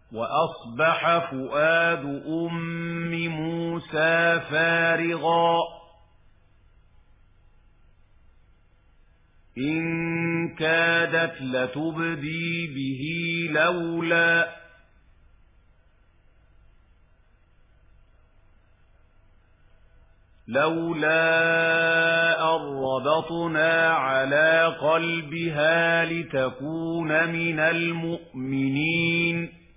وأصبح فؤاد أم موسى فارغا إن كادت لتبدي به لولا أن ربطنا على قلبها لتكون من المؤمنين